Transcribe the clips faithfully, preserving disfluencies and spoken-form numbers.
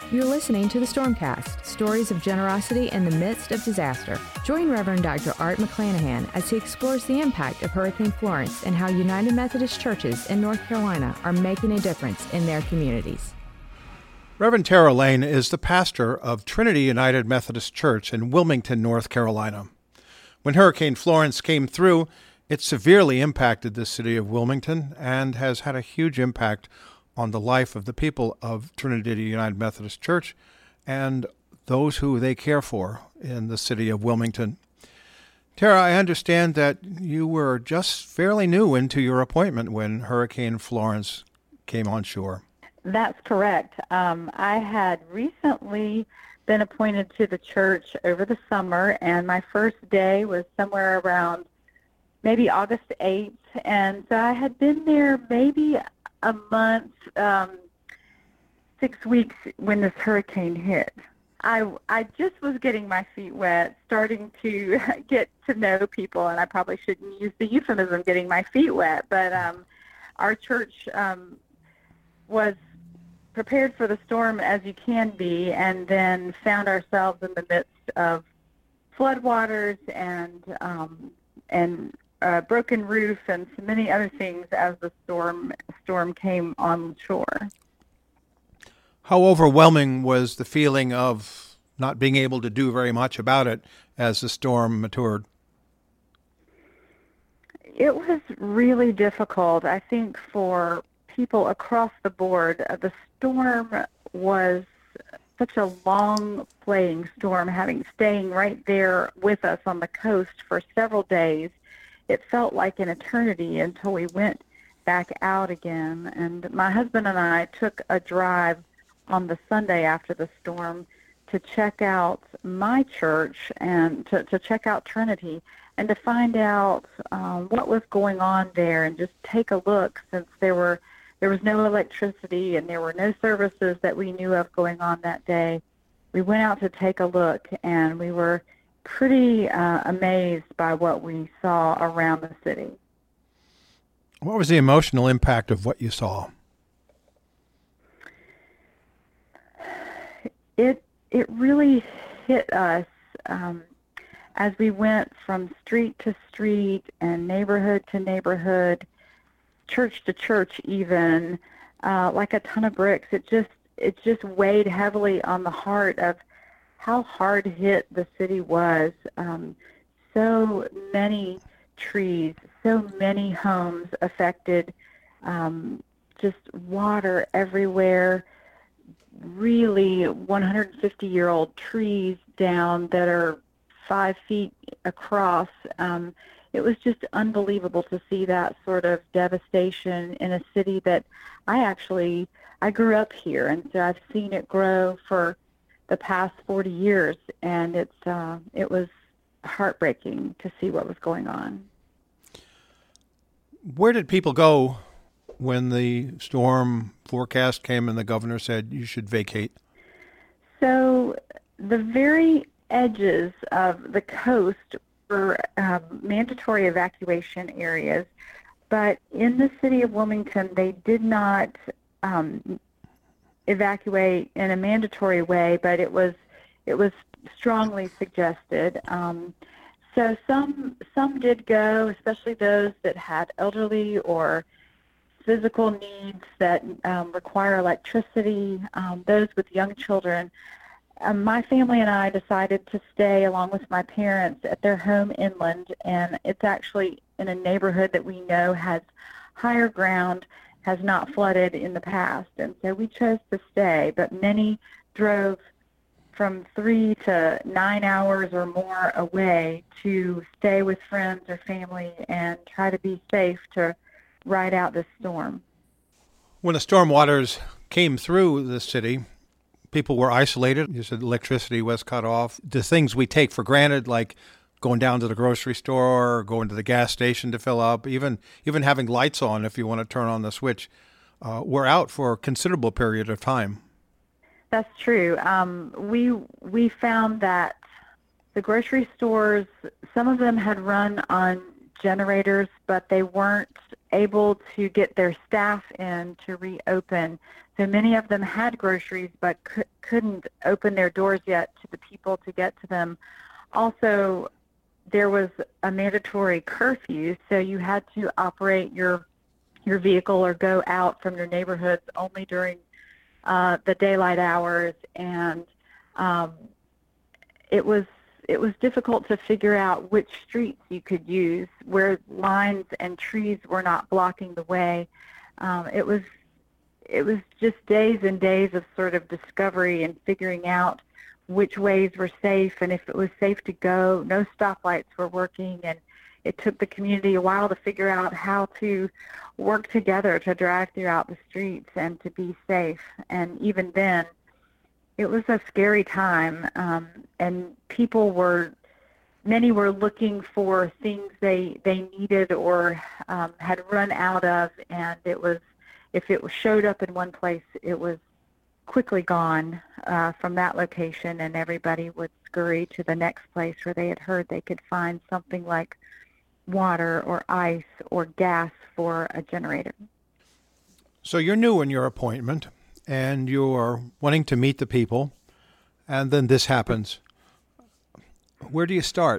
You're listening to the Stormcast, stories of generosity in the midst of disaster. Join Reverend Doctor Art McClanahan as he explores the impact of Hurricane Florence and how United Methodist churches in North Carolina are making a difference in their communities. Reverend Tara Lane is the pastor of Trinity United Methodist Church in Wilmington, North Carolina. When Hurricane Florence came through, it severely impacted the city of Wilmington and has had a huge impact on the life of the people of Trinity United Methodist Church and those who they care for in the city of Wilmington. Tara, I understand that you were just fairly new into your appointment when Hurricane Florence came on shore. That's correct. Um, I had recently been appointed to the church over the summer, and my first day was somewhere around maybe August eighth, and so I had been there maybe a month, um, six weeks when this hurricane hit. I, I just was getting my feet wet, starting to get to know people, and I probably shouldn't use the euphemism getting my feet wet, but um, our church um, was prepared for the storm as you can be, and then found ourselves in the midst of floodwaters and um, and a broken roof and so many other things as the storm storm came on shore. How overwhelming was the feeling of not being able to do very much about it as the storm matured? It was really difficult, I think, for people across the board. The storm was such a long-playing storm, having staying right there with us on the coast for several days. It felt like an eternity until we went back out again. And my husband and I took a drive on the Sunday after the storm to check out my church and to, to check out Trinity and to find out um, what was going on there and just take a look, since there were there was no electricity and there were no services that we knew of going on that day. We went out to take a look, and we were pretty uh, amazed by what we saw around the city. What was the emotional impact of what you saw? It it really hit us um, as we went from street to street and neighborhood to neighborhood, church to church even, uh, like a ton of bricks. It just it just weighed heavily on the heart of how hard hit the city was. Um, so many trees, so many homes affected, um, just water everywhere, really one hundred fifty-year-old trees down that are five feet across. Um, it was just unbelievable to see that sort of devastation in a city that I actually, I grew up here, and so I've seen it grow for the past forty years, and it's uh, it was heartbreaking to see what was going on. Where did people go when the storm forecast came and the governor said you should vacate? So the very edges of the coast were um, mandatory evacuation areas, but in the city of Wilmington, they did not um, evacuate in a mandatory way, but it was it was strongly suggested. Um, so some some did go, especially those that had elderly or physical needs that um, require electricity, um, those with young children. Um, my family and I decided to stay along with my parents at their home inland, and it's actually in a neighborhood that we know has higher ground, has not flooded in the past, and so we chose to stay. But many drove from three to nine hours or more away to stay with friends or family and try to be safe to ride out this storm. When the storm waters came through the city, people were isolated. You said electricity was cut off. The things we take for granted, like going down to the grocery store, or going to the gas station to fill up, even even having lights on if you want to turn on the switch, uh, were out for a considerable period of time. That's true. Um, we we found that the grocery stores, some of them had run on generators, but they weren't able to get their staff in to reopen. So many of them had groceries but c- couldn't open their doors yet to the people to get to them. Also, there was a mandatory curfew, so you had to operate your your vehicle or go out from your neighborhoods only during uh, the daylight hours, and um, it was it was difficult to figure out which streets you could use where lines and trees were not blocking the way. Um, it was it was just days and days of sort of discovery and figuring out which ways were safe and if it was safe to go. No stoplights were working, and it took the community a while to figure out how to work together to drive throughout the streets and to be safe. And even then, it was a scary time, um, and people were, many were looking for things they, they needed or um, had run out of, and it was, if it showed up in one place, it was quickly gone uh, from that location, and everybody would scurry to the next place where they had heard they could find something like water or ice or gas for a generator. So you're new in your appointment, and you're wanting to meet the people, and then this happens. Where do you start?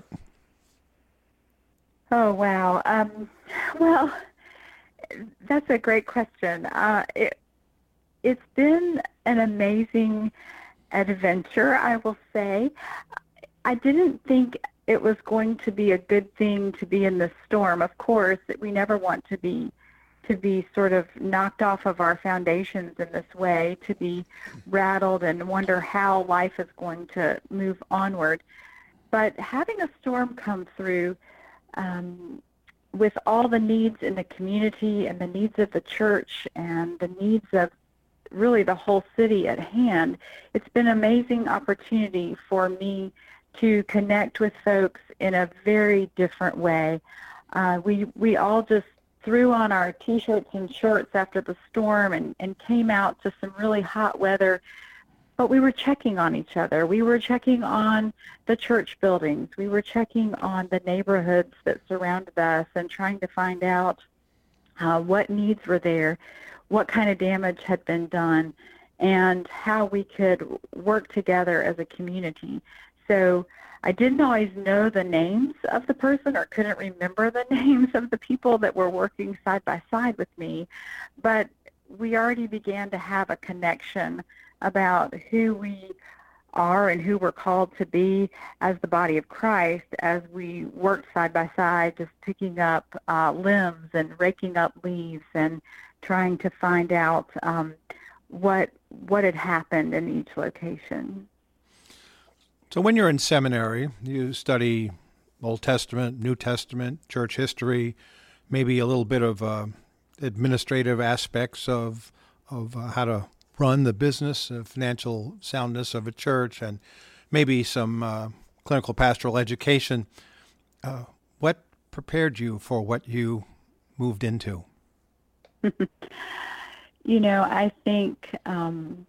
Oh, wow. Um, well, that's a great question. Uh, it, it's been an amazing adventure, I will say. I didn't think it was going to be a good thing to be in the storm. Of course, we never want to be to be sort of knocked off of our foundations in this way, to be rattled and wonder how life is going to move onward. But having a storm come through um, with all the needs in the community and the needs of the church and the needs of really the whole city at hand, it's been an amazing opportunity for me to connect with folks in a very different way. Uh, we we all just threw on our T-shirts and shorts after the storm and, and came out to some really hot weather, but we were checking on each other. We were checking on the church buildings. We were checking on the neighborhoods that surrounded us and trying to find out uh, what needs were there, what kind of damage had been done, and how we could work together as a community. So I didn't always know the names of the person or couldn't remember the names of the people that were working side by side with me, but we already began to have a connection about who we are and who we're called to be as the body of Christ as we worked side by side, just picking up uh, limbs and raking up leaves and trying to find out um, what what had happened in each location. So when you're in seminary, you study Old Testament, New Testament, church history, maybe a little bit of uh, administrative aspects of of uh, how to run the business, uh, financial soundness of a church, and maybe some uh, clinical pastoral education. Uh, what prepared you for what you moved into? You know, I think um,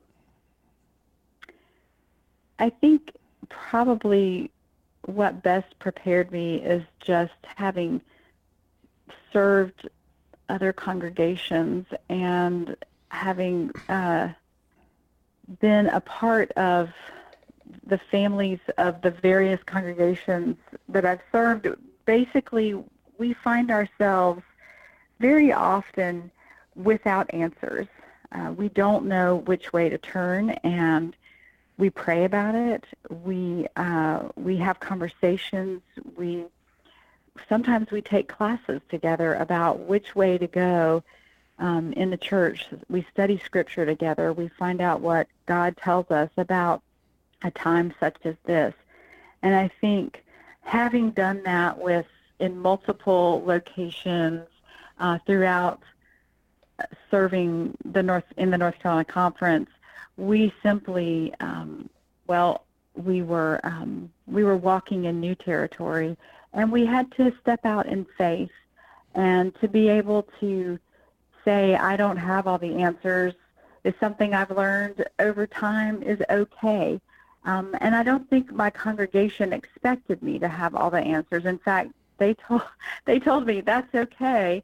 I think probably what best prepared me is just having served other congregations and having uh, been a part of the families of the various congregations that I've served. Basically, we find ourselves very often without answers. Uh, we don't know which way to turn, and we pray about it. We uh, we have conversations. We sometimes we take classes together about which way to go um, in the church. We study Scripture together. We find out what God tells us about a time such as this. And I think having done that with in multiple locations uh, throughout serving the North in the North Carolina Conference, we simply, um, well, we were um, we were walking in new territory, and we had to step out in faith and to be able to say, I don't have all the answers, is something I've learned over time is okay. Um, and I don't think my congregation expected me to have all the answers. In fact, they told they told me that's okay.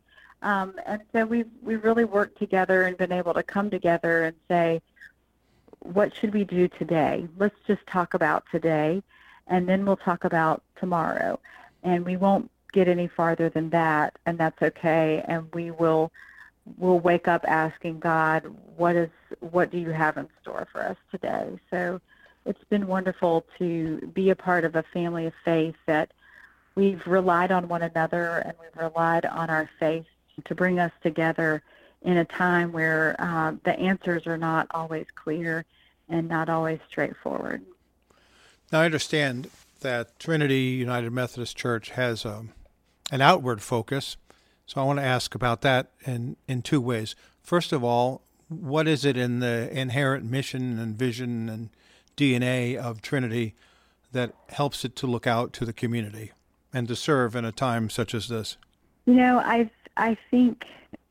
Um, and so we've we really worked together and been able to come together and say, what should we do today? Let's just talk about today, and then we'll talk about tomorrow. And we won't get any farther than that, and that's okay. And we will we'll wake up asking God, what is what do you have in store for us today? So it's been wonderful to be a part of a family of faith that we've relied on one another, and we've relied on our faith to bring us together in a time where uh, the answers are not always clear and not always straightforward. Now, I understand that Trinity United Methodist Church has um, an outward focus, so I want to ask about that in, in two ways. First of all, what is it in the inherent mission and vision and D N A of Trinity that helps it to look out to the community and to serve in a time such as this? You know, I I think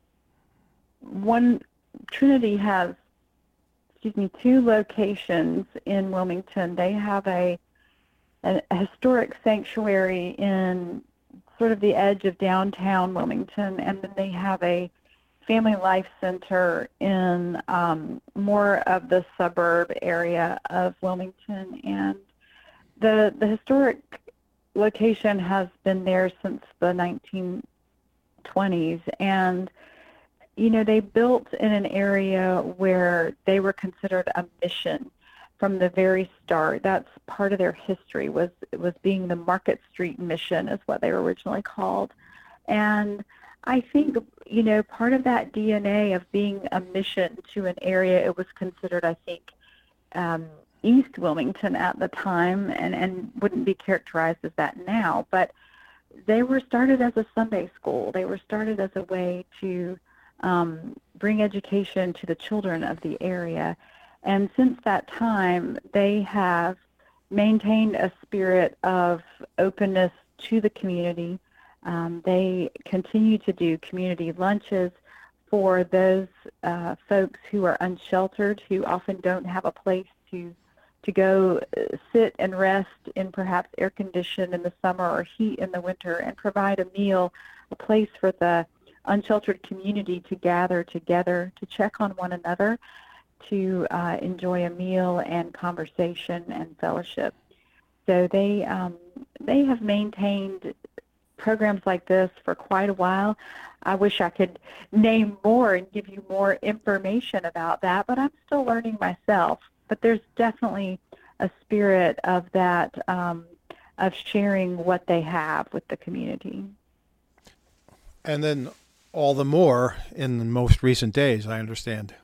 one Trinity has, excuse me, two locations in Wilmington. They have a, a historic sanctuary in sort of the edge of downtown Wilmington, and then they have a family life center in um, more of the suburb area of Wilmington. And the the historic location has been there since the nineteen twenties, and you know, they built in an area where they were considered a mission from the very start. That's part of their history, was was being the Market Street Mission is what they were originally called. And I think, you know, part of that D N A of being a mission to an area, it was considered, I think, um, East Wilmington at the time, and, and wouldn't be characterized as that now, but they were started as a Sunday school. They were started as a way to um, bring education to the children of the area. And since that time, they have maintained a spirit of openness to the community. Um, they continue to do community lunches for those uh, folks who are unsheltered, who often don't have a place to to go sit and rest in perhaps air condition in the summer or heat in the winter, and provide a meal, a place for the unsheltered community to gather together, to check on one another, to uh, enjoy a meal and conversation and fellowship. So they um, they have maintained programs like this for quite a while. I wish I could name more and give you more information about that, but I'm still learning myself. But there's definitely a spirit of that, um, of sharing what they have with the community. And then all the more in the most recent days, I understand.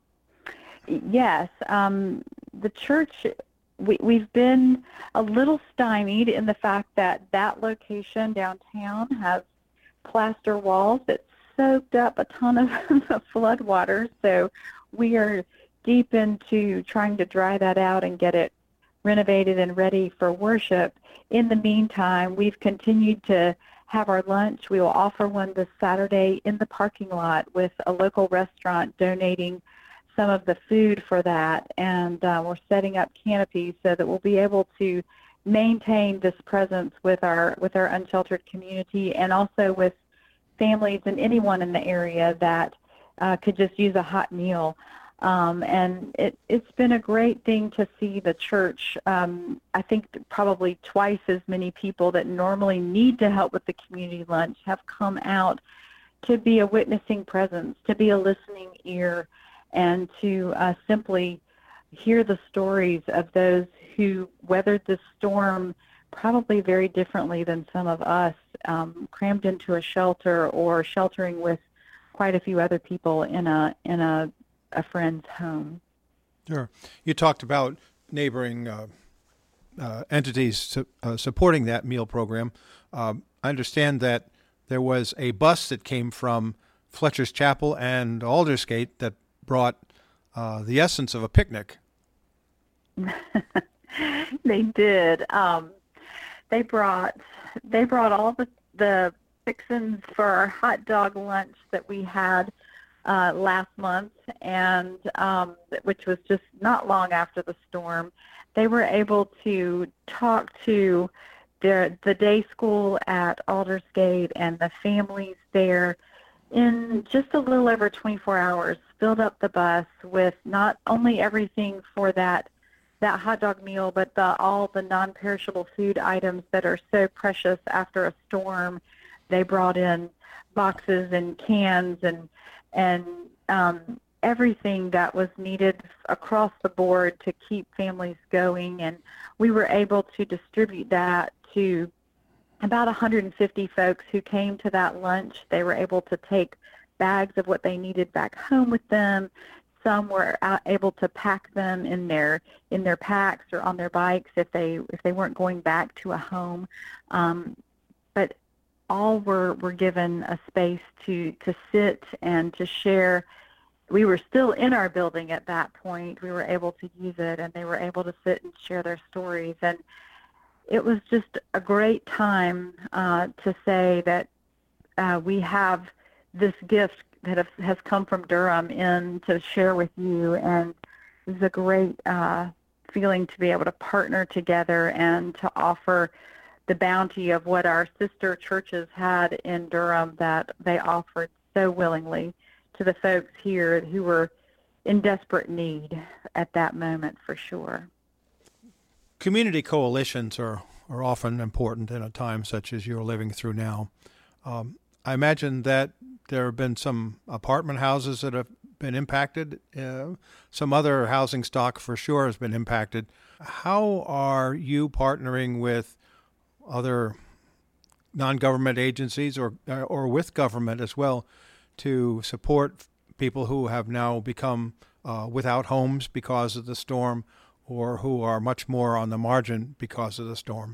Yes. Um, the church, we, we've been a little stymied in the fact that that location downtown has plaster walls that soaked up a ton of the flood water. So we are deep into trying to dry that out and get it renovated and ready for worship. In the meantime, we've continued to have our lunch. We will offer one this Saturday in the parking lot with a local restaurant donating some of the food for that. And uh, we're setting up canopies so that we'll be able to maintain this presence with our with our unsheltered community, and also with families and anyone in the area that uh, could just use a hot meal. Um, and it, it's been a great thing to see the church. Um, I think probably twice as many people that normally need to help with the community lunch have come out to be a witnessing presence, to be a listening ear, and to uh, simply hear the stories of those who weathered the storm probably very differently than some of us, um, crammed into a shelter or sheltering with quite a few other people in a in a a friend's home. Sure. You talked about neighboring uh, uh, entities su- uh, supporting that meal program. Um, I understand that there was a bus that came from Fletcher's Chapel and Aldersgate that brought uh, the essence of a picnic. They did. Um, they brought they brought all the the fixins for our hot dog lunch that we had Uh, last month, and um, which was just not long after the storm. They were able to talk to the the day school at Aldersgate and the families there, in just a little over twenty-four hours, filled up the bus with not only everything for that that hot dog meal, but the, all the non-perishable food items that are so precious after a storm. They brought in boxes and cans and and um, everything that was needed across the board to keep families going, and we were able to distribute that to about one hundred fifty folks who came to that lunch. They were able to take bags of what they needed back home with them. Some were able to pack them in their in their packs or on their bikes if they if they weren't going back to a home. Um, but all were, were given a space to, to sit and to share. We were still in our building at that point. We were able to use it, and they were able to sit and share their stories. And it was just a great time uh, to say that uh, we have this gift that have, has come from Durham in to share with you, and it was a great uh, feeling to be able to partner together and to offer the bounty of what our sister churches had in Durham that they offered so willingly to the folks here who were in desperate need at that moment, for sure. Community coalitions are, are often important in a time such as you're living through now. Um, I imagine that there have been some apartment houses that have been impacted. Uh, some other housing stock for sure has been impacted. How are you partnering with other non-government agencies or or with government as well to support people who have now become uh, without homes because of the storm, or who are much more on the margin because of the storm?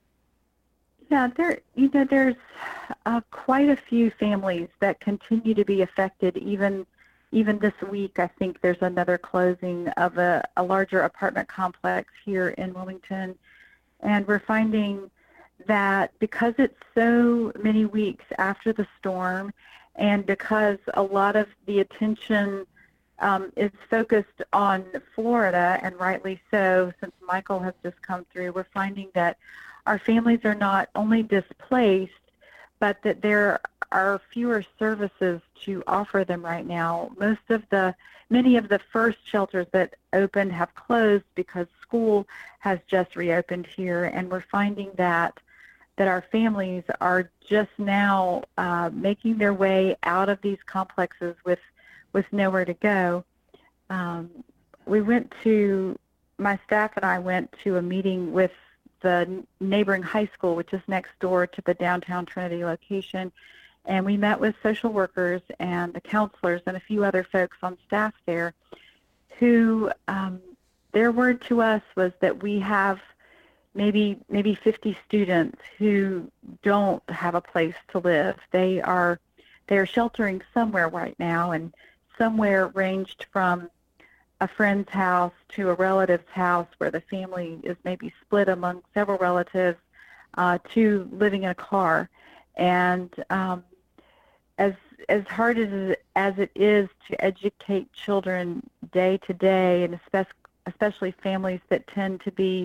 Yeah, there you know there's uh, quite a few families that continue to be affected. Even even this week, I think there's another closing of a, a larger apartment complex here in Wilmington, and we're finding that because it's so many weeks after the storm, and because a lot of the attention um, is focused on Florida, and rightly so, since Michael has just come through, we're finding that our families are not only displaced, but that there are fewer services to offer them right now. Most of the, many of the first shelters that opened have closed because school has just reopened here, and we're finding that that our families are just now uh, making their way out of these complexes with with nowhere to go. Um, we went to, my staff and I went to a meeting with the neighboring high school, which is next door to the downtown Trinity location, and we met with social workers and the counselors and a few other folks on staff there who, um, their word to us was that we have maybe maybe fifty students who don't have a place to live. They are they're sheltering somewhere right now, and somewhere ranged from a friend's house to a relative's house where the family is maybe split among several relatives, uh, to living in a car. And um, as as hard as as it is to educate children day to day, and especially especially families that tend to be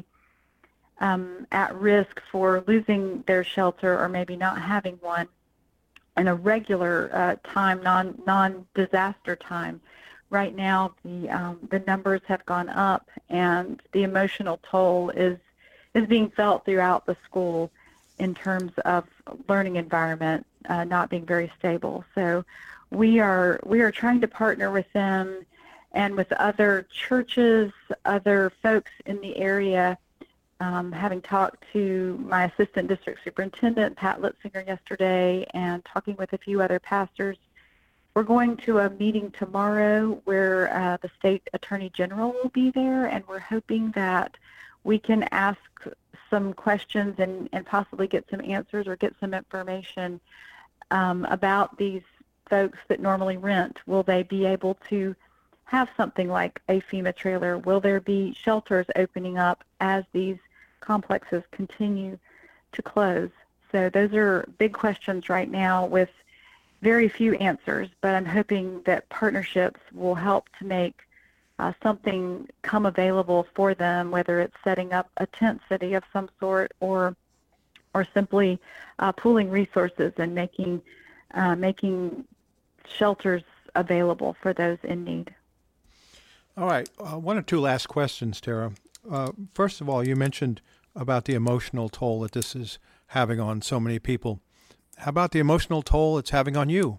Um, at risk for losing their shelter or maybe not having one in a regular uh, time, non non-disaster time. Right now, the um, the numbers have gone up, and the emotional toll is is being felt throughout the school in terms of learning environment uh, not being very stable. So we are we are trying to partner with them and with other churches, other folks in the area. Um, having talked to my assistant district superintendent, Pat Litzinger, yesterday, and talking with a few other pastors, we're going to a meeting tomorrow where uh, the state attorney general will be there, and we're hoping that we can ask some questions and, and possibly get some answers or get some information um, about these folks that normally rent. Will they be able to have something like a FEMA trailer? Will there be shelters opening up as these complexes continue to close? So those are big questions right now with very few answers, but I'm hoping that partnerships will help to make uh, something come available for them, whether it's setting up a tent city of some sort or or simply uh, pooling resources and making uh, making shelters available for those in need. All right. Uh, one or two last questions, Tara. Uh, first of all, you mentioned about the emotional toll that this is having on so many people. How about the emotional toll it's having on you?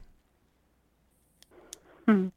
Hmm.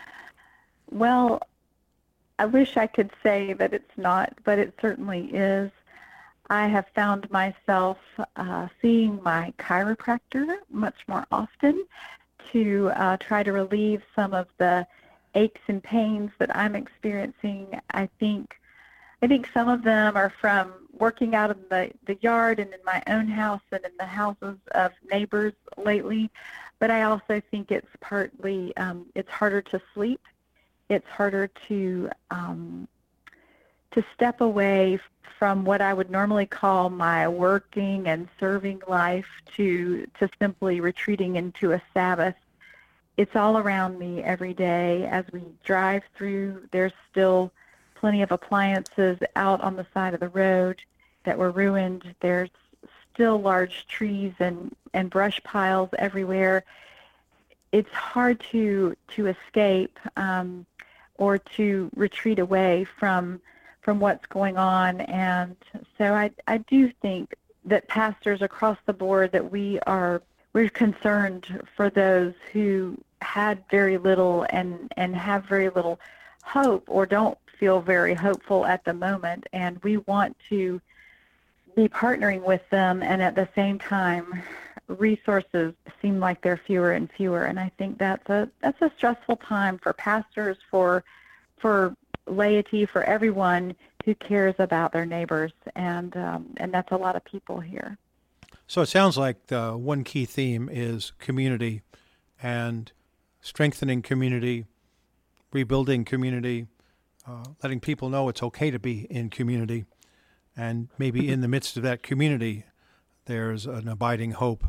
Well, I wish I could say that it's not, but it certainly is. I have found myself uh, seeing my chiropractor much more often to uh, try to relieve some of the aches and pains that I'm experiencing. I think I think some of them are from working out in the, the yard and in my own house and in the houses of neighbors lately, but I also think it's partly, um, it's harder to sleep. It's harder to um, to step away from what I would normally call my working and serving life to to simply retreating into a Sabbath. It's all around me every day. As we drive through, there's still plenty of appliances out on the side of the road that were ruined. There's still large trees and, and brush piles everywhere. It's hard to to escape um, or to retreat away from from what's going on. And so I, I do think that pastors across the board, that we are we're concerned for those who had very little and, and have very little hope or don't feel very hopeful at the moment. And we want to be partnering with them, and at the same time, resources seem like they're fewer and fewer. And I think that's a that's a stressful time for pastors, for for laity, for everyone who cares about their neighbors, and um, and that's a lot of people here. So it sounds like the one key theme is community and strengthening community, rebuilding community, uh, letting people know it's okay to be in community, and maybe in the midst of that community, there's an abiding hope.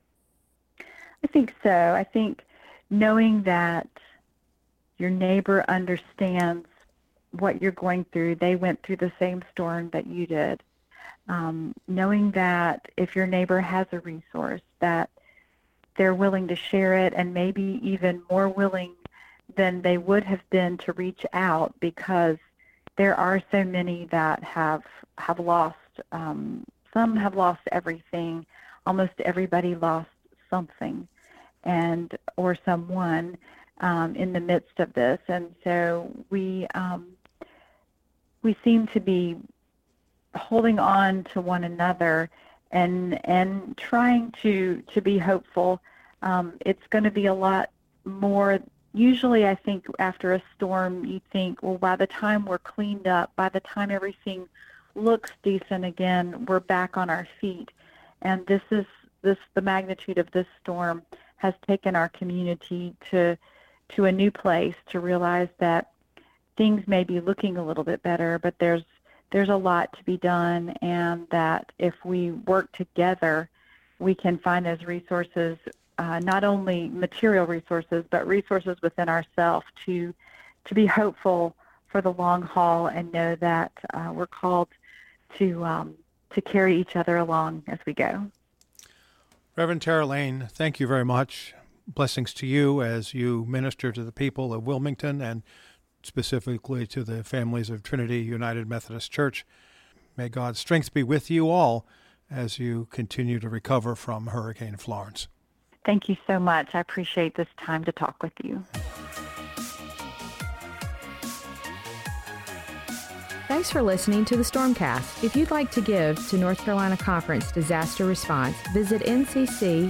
I think so. I think knowing that your neighbor understands what you're going through, they went through the same storm that you did. Um, knowing that if your neighbor has a resource, that they're willing to share it, and maybe even more willing than they would have been to reach out, because there are so many that have have lost. Um, some have lost everything. Almost everybody lost something, and or someone um, in the midst of this. And so we um, we seem to be holding on to one another and and trying to to be hopeful. Um, it's going to be a lot more. Usually, I think after a storm, you think, well, by the time we're cleaned up, by the time everything looks decent again, we're back on our feet. And this is this the magnitude of this storm has taken our community to to a new place, to realize that things may be looking a little bit better, but there's there's a lot to be done, and that if we work together, we can find those resources, uh, not only material resources, but resources within ourselves to to be hopeful for the long haul, and know that uh, we're called to um, to carry each other along as we go. Reverend Tara Lane, thank you very much. Blessings to you as you minister to the people of Wilmington, and specifically to the families of Trinity United Methodist Church. May God's strength be with you all as you continue to recover from Hurricane Florence. Thank you so much. I appreciate this time to talk with you. Thanks for listening to the Stormcast. If you'd like to give to North Carolina Conference Disaster Response, visit nccumc.org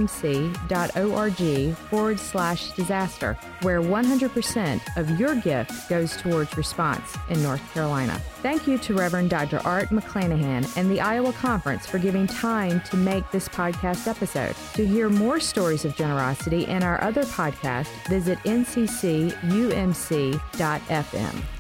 forward slash disaster, where one hundred percent of your gift goes towards response in North Carolina. Thank you to Reverend Doctor Art McClanahan and the Iowa Conference for giving time to make this podcast episode. To hear more stories of generosity and our other podcasts, visit n c c u m c dot f m.